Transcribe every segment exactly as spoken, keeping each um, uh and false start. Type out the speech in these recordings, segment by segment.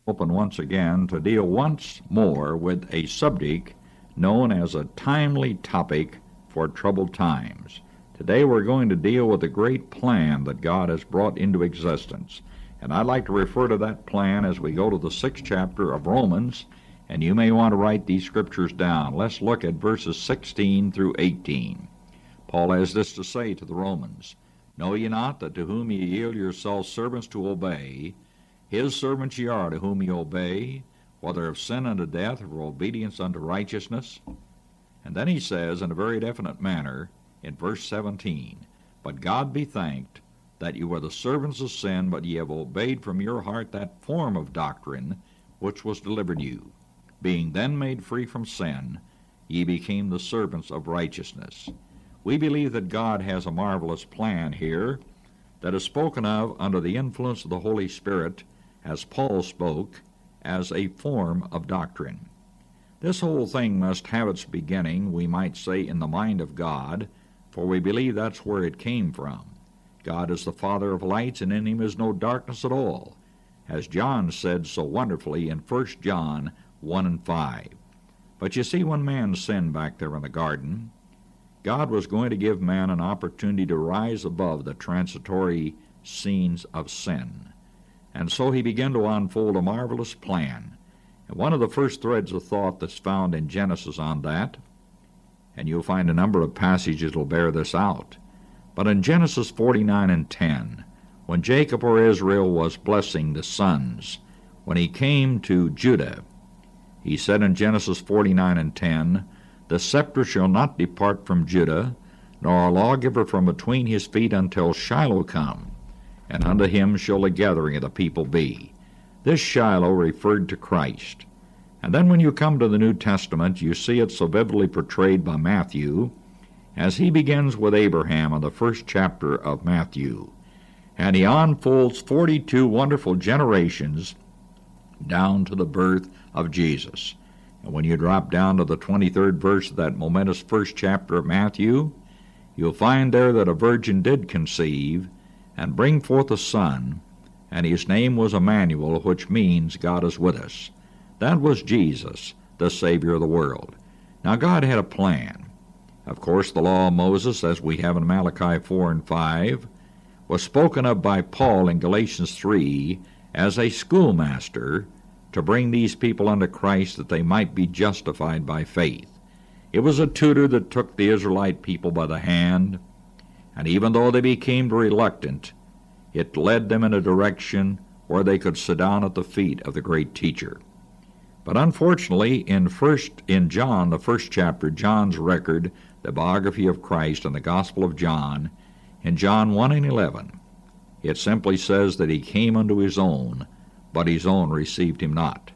Open once again to deal once more with a subject known as a timely topic for troubled times. Today we're going to deal with the great plan that God has brought into existence. And I'd like to refer to that plan as we go to the sixth chapter of Romans, and you may want to write these scriptures down. Let's look at verses sixteen through eighteen. Paul has this to say to the Romans, "Know ye not that to whom ye yield yourselves servants to obey, his servants ye are to whom ye obey, whether of sin unto death or obedience unto righteousness?" And then he says in a very definite manner in verse seventeen, "But God be thanked that you were the servants of sin, but ye have obeyed from your heart that form of doctrine which was delivered you. Being then made free from sin, ye became the servants of righteousness." We believe that God has a marvelous plan here that is spoken of under the influence of the Holy Spirit, as Paul spoke, as a form of doctrine. This whole thing must have its beginning, we might say, in the mind of God, for we believe that's where it came from. God is the Father of lights, and in him is no darkness at all, as John said so wonderfully in First John one and five. But you see, when man sinned back there in the garden, God was going to give man an opportunity to rise above the transitory scenes of sin. And so he began to unfold a marvelous plan. And one of the first threads of thought that's found in Genesis on that, and you'll find a number of passages that will bear this out, but in Genesis forty-nine and ten, when Jacob or Israel was blessing the sons, when he came to Judah, he said in Genesis forty-nine and ten, "The scepter shall not depart from Judah, nor a lawgiver from between his feet until Shiloh come, and unto him shall the gathering of the people be." This Shiloh referred to Christ. And then when you come to the New Testament, you see it so vividly portrayed by Matthew, as he begins with Abraham in the first chapter of Matthew. And he unfolds forty-two wonderful generations down to the birth of Jesus. And when you drop down to the twenty-third verse of that momentous first chapter of Matthew, you'll find there that a virgin did conceive and bring forth a son, and his name was Emmanuel, which means God is with us. That was Jesus, the Savior of the world. Now God had a plan. Of course, the law of Moses, as we have in Malachi four and five, was spoken of by Paul in Galatians three as a schoolmaster to bring these people unto Christ that they might be justified by faith. It was a tutor that took the Israelite people by the hand, and even though they became reluctant, it led them in a direction where they could sit down at the feet of the great teacher. But unfortunately, in first in John, the first chapter, John's record, the biography of Christ and the Gospel of John, in John one and eleven, it simply says that he came unto his own, but his own received him not.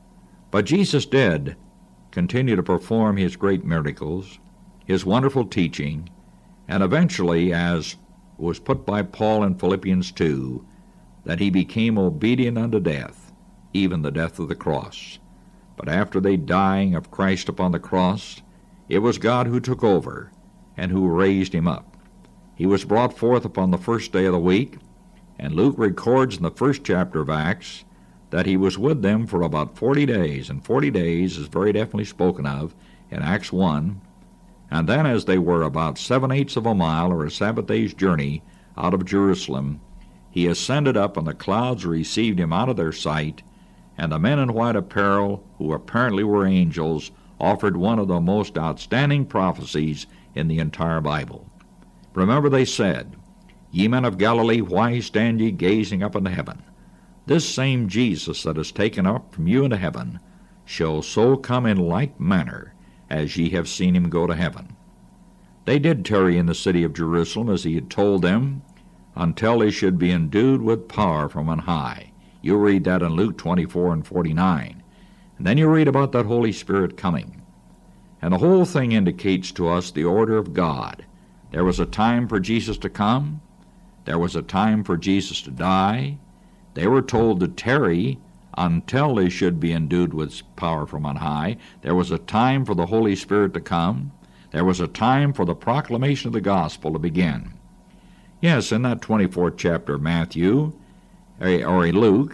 But Jesus did continue to perform his great miracles, his wonderful teaching, and eventually, as was put by Paul in Philippians two, that he became obedient unto death, even the death of the cross. But after the dying of Christ upon the cross, it was God who took over and who raised him up. He was brought forth upon the first day of the week, and Luke records in the first chapter of Acts that he was with them for about forty days, and forty days is very definitely spoken of in Acts one. And then as they were about seven-eighths of a mile or a Sabbath day's journey out of Jerusalem, he ascended up, and the clouds received him out of their sight, and the men in white apparel, who apparently were angels, offered one of the most outstanding prophecies in the entire Bible. Remember, they said, "Ye men of Galilee, why stand ye gazing up into heaven? This same Jesus that is taken up from you into heaven shall so come in like manner as ye have seen him go to heaven." They did tarry in the city of Jerusalem, as he had told them, until they should be endued with power from on high. You'll read that in Luke twenty-four and forty-nine. And then you read about that Holy Spirit coming. And the whole thing indicates to us the order of God. There was a time for Jesus to come. There was a time for Jesus to die. They were told to tarry until they should be endued with power from on high. There was a time for the Holy Spirit to come. There was a time for the proclamation of the gospel to begin. Yes, in that twenty-fourth chapter of Matthew, or Luke,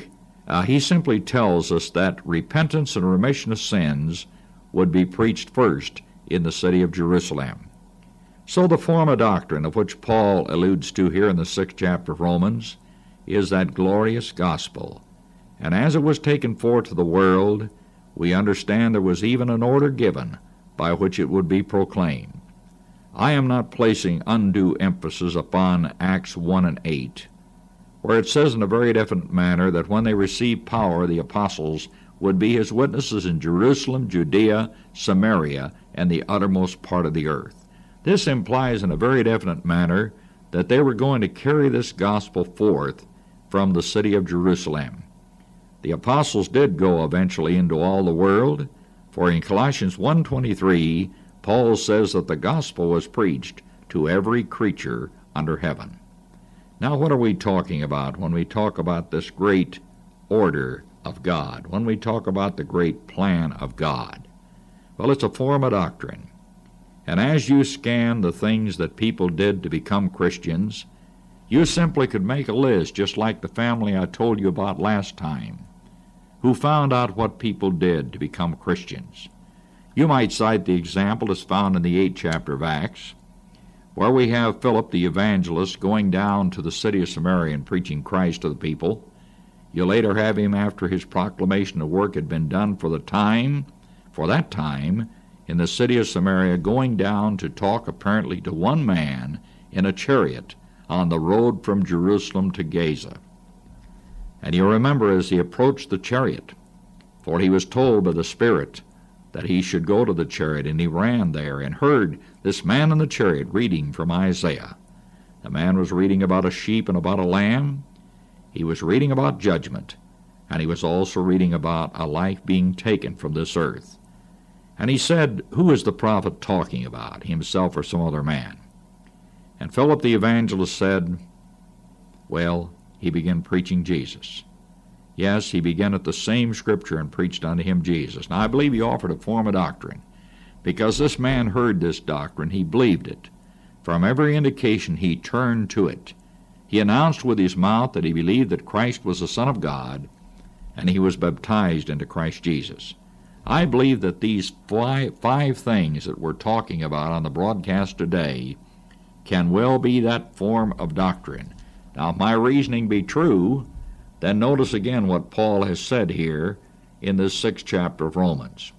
Uh, he simply tells us that repentance and remission of sins would be preached first in the city of Jerusalem. So the form of doctrine of which Paul alludes to here in the sixth chapter of Romans is that glorious gospel. And as it was taken forth to the world, we understand there was even an order given by which it would be proclaimed. I am not placing undue emphasis upon Acts one and eight, where it says in a very definite manner that when they received power, the apostles would be his witnesses in Jerusalem, Judea, Samaria, and the uttermost part of the earth. This implies in a very definite manner that they were going to carry this gospel forth from the city of Jerusalem. The apostles did go eventually into all the world, for in Colossians one twenty-three, Paul says that the gospel was preached to every creature under heaven. Now, what are we talking about when we talk about this great order of God, when we talk about the great plan of God? Well, it's a form of doctrine. And as you scan the things that people did to become Christians, you simply could make a list, just like the family I told you about last time, who found out what people did to become Christians. You might cite the example as found in the eighth chapter of Acts, where we have Philip the evangelist going down to the city of Samaria and preaching Christ to the people. You later have him, after his proclamation of work had been done for the time, for that time, in the city of Samaria, going down to talk apparently to one man in a chariot on the road from Jerusalem to Gaza. And you remember as he approached the chariot, for he was told by the Spirit that he should go to the chariot, and he ran there and heard this man in the chariot reading from Isaiah. The man was reading about a sheep and about a lamb. He was reading about judgment, and he was also reading about a life being taken from this earth. And he said, who is the prophet talking about, himself or some other man? And Philip the evangelist said, well, he began preaching Jesus. Yes, he began at the same scripture and preached unto him Jesus. Now, I believe he offered a form of doctrine, because this man heard this doctrine. He believed it. From every indication, he turned to it. He announced with his mouth that he believed that Christ was the Son of God, and he was baptized into Christ Jesus. I believe that these five, five things that we're talking about on the broadcast today can well be that form of doctrine. Now, if my reasoning be true, then notice again what Paul has said here in this sixth chapter of Romans.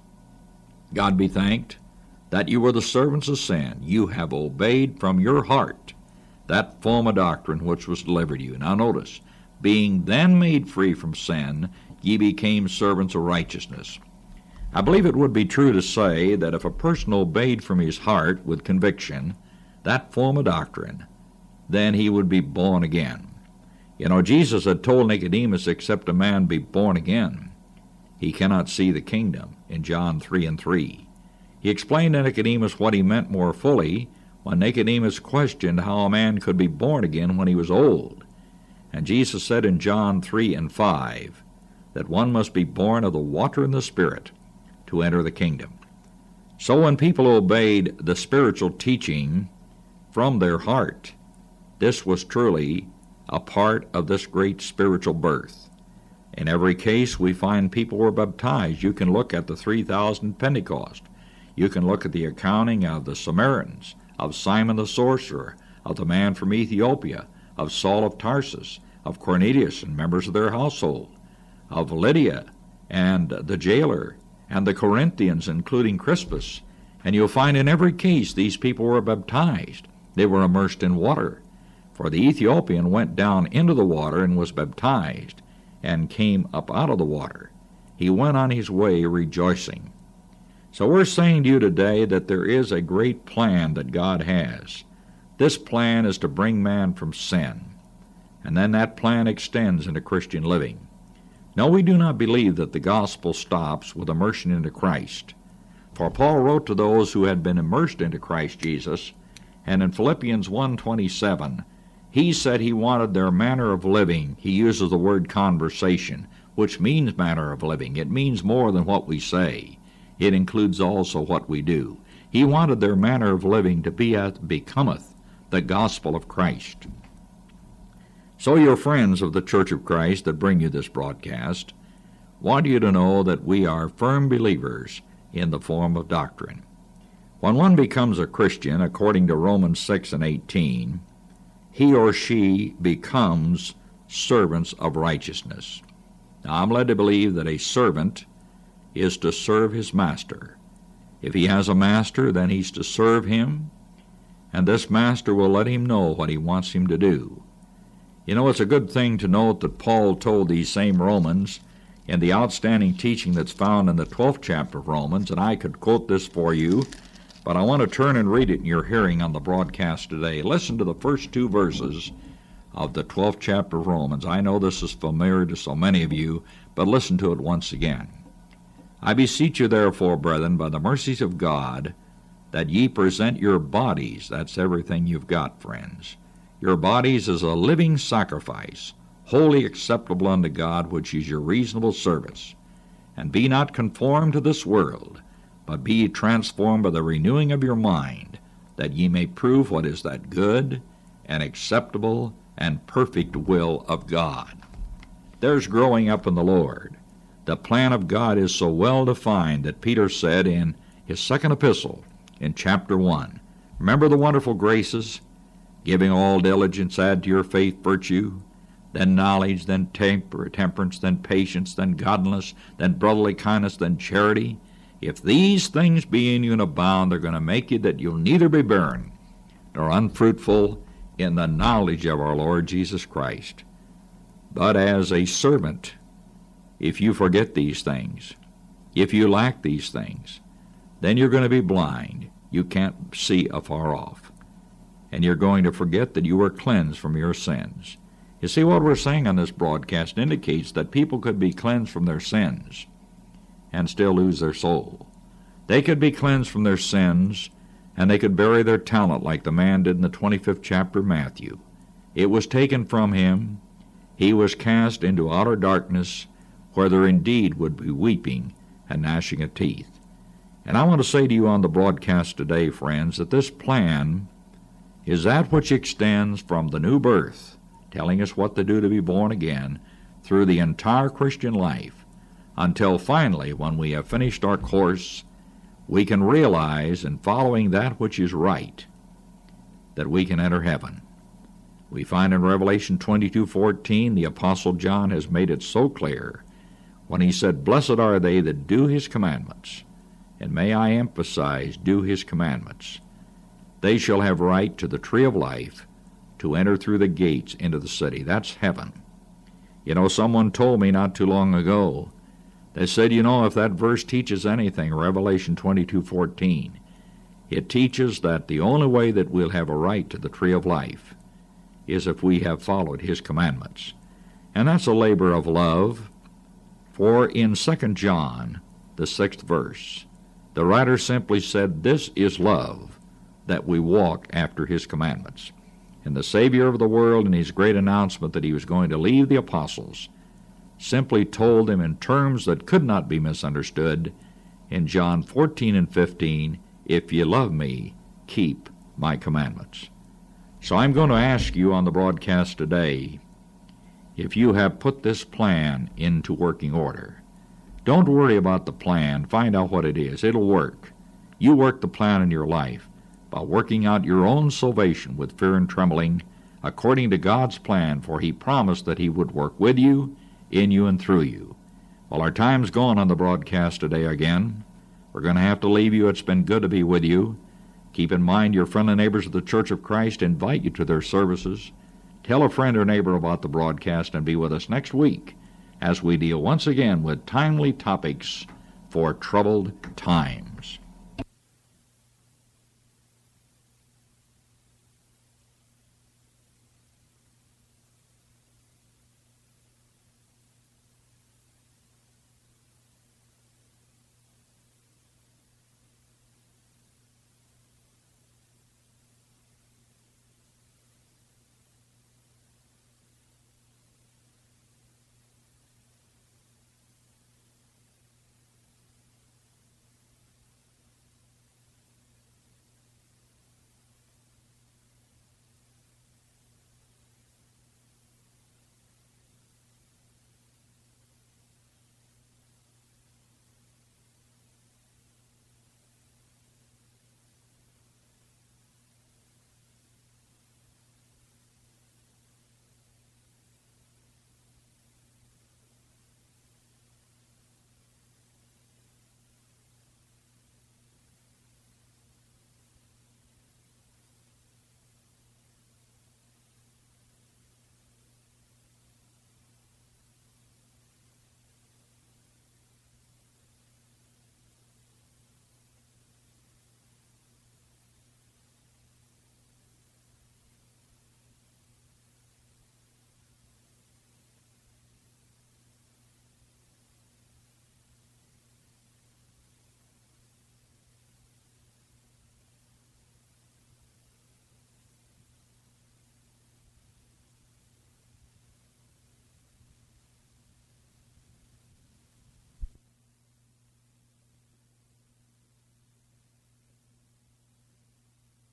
God be thanked that you were the servants of sin. You have obeyed from your heart that form of doctrine which was delivered you. Now notice, being then made free from sin, ye became servants of righteousness. I believe it would be true to say that if a person obeyed from his heart with conviction that form of doctrine, then he would be born again. You know, Jesus had told Nicodemus, except a man be born again, he cannot see the kingdom, in John three and three. He explained to Nicodemus what he meant more fully when Nicodemus questioned how a man could be born again when he was old. And Jesus said in John three and five that one must be born of the water and the Spirit to enter the kingdom. So when people obeyed the spiritual teaching from their heart, this was truly a part of this great spiritual birth. In every case, we find people were baptized. You can look at the three thousand Pentecost. You can look at the accounting of the Samaritans, of Simon the sorcerer, of the man from Ethiopia, of Saul of Tarsus, of Cornelius and members of their household, of Lydia and the jailer, and the Corinthians, including Crispus. And you'll find in every case these people were baptized. They were immersed in water. For the Ethiopian went down into the water and was baptized, and came up out of the water. He went on his way rejoicing. So we're saying to you today that there is a great plan that God has. This plan is to bring man from sin, and then that plan extends into Christian living. No, we do not believe that the gospel stops with immersion into Christ. For Paul wrote to those who had been immersed into Christ Jesus, and in Philippians one twenty-seven, he said he wanted their manner of living. He uses the word conversation, which means manner of living. It means more than what we say. It includes also what we do. He wanted their manner of living to be as becometh the gospel of Christ. So your friends of the Church of Christ that bring you this broadcast want you to know that we are firm believers in the form of doctrine. When one becomes a Christian, according to Romans six and eighteen, he or she becomes servants of righteousness. Now, I'm led to believe that a servant is to serve his master. If he has a master, then he's to serve him, and this master will let him know what he wants him to do. You know, it's a good thing to note that Paul told these same Romans in the outstanding teaching that's found in the twelfth chapter of Romans, and I could quote this for you, but I want to turn and read it in your hearing on the broadcast today. Listen to the first two verses of the twelfth chapter of Romans. I know this is familiar to so many of you, but listen to it once again. I beseech you therefore, brethren, by the mercies of God, that ye present your bodies, that's everything you've got, friends, your bodies as a living sacrifice, wholly acceptable unto God, which is your reasonable service. And be not conformed to this world, but be ye transformed by the renewing of your mind, that ye may prove what is that good and acceptable and perfect will of God. There's growing up in the Lord. The plan of God is so well defined that Peter said in his second epistle, in chapter one, remember the wonderful graces, giving all diligence, add to your faith virtue, then knowledge, then temper, temperance, then patience, then godliness, then brotherly kindness, then charity. If these things be in you and abound, they're going to make you that you'll neither be barren nor unfruitful in the knowledge of our Lord Jesus Christ. But as a servant, if you forget these things, if you lack these things, then you're going to be blind. You can't see afar off. And you're going to forget that you were cleansed from your sins. You see, what we're saying on this broadcast indicates that people could be cleansed from their sins and still lose their soul. They could be cleansed from their sins, and they could bury their talent like the man did in the twenty-fifth chapter of Matthew. It was taken from him. He was cast into outer darkness, where there indeed would be weeping and gnashing of teeth. And I want to say to you on the broadcast today, friends, that this plan is that which extends from the new birth, telling us what to do to be born again, through the entire Christian life, until finally, when we have finished our course, we can realize, in following that which is right, that we can enter heaven. We find in Revelation twenty-two fourteen, the Apostle John has made it so clear when he said, blessed are they that do his commandments. And may I emphasize, do his commandments. They shall have right to the tree of life, to enter through the gates into the city. That's heaven. You know, someone told me not too long ago, they said, you know, if that verse teaches anything, Revelation twenty-two fourteen, it teaches that the only way that we'll have a right to the tree of life is if we have followed his commandments. And that's a labor of love. For in Second John, the sixth verse, the writer simply said, this is love, that we walk after his commandments. And the Savior of the world, in his great announcement that he was going to leave the apostles, simply told them in terms that could not be misunderstood in John fourteen and fifteen, if ye love me, keep my commandments. So I'm going to ask you on the broadcast today, if you have put this plan into working order. Don't worry about the plan. Find out what it is. It'll work. You work the plan in your life by working out your own salvation with fear and trembling according to God's plan, for he promised that he would work with you, in you, and through you. Well, our time's gone on the broadcast today again. We're going to have to leave you. It's been good to be with you. Keep in mind your friendly neighbors of the Church of Christ invite you to their services. Tell a friend or neighbor about the broadcast and be with us next week as we deal once again with timely topics for troubled times.